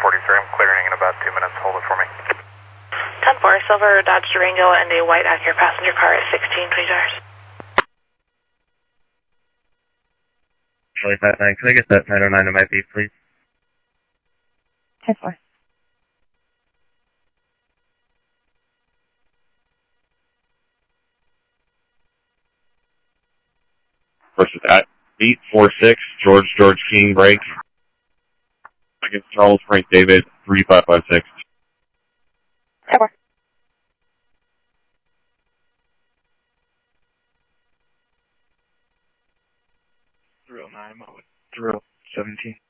I'm clearing in about 2 minutes. Hold it for me. 10-4, silver Dodge Durango and a white Acura passenger car at 16, please. Charlie 59, can I get that 909 to my beat, please? 10-4. Versus at 846, George King, break. Against Charles Frank David, 3556. 10-4. Drill 9, 17.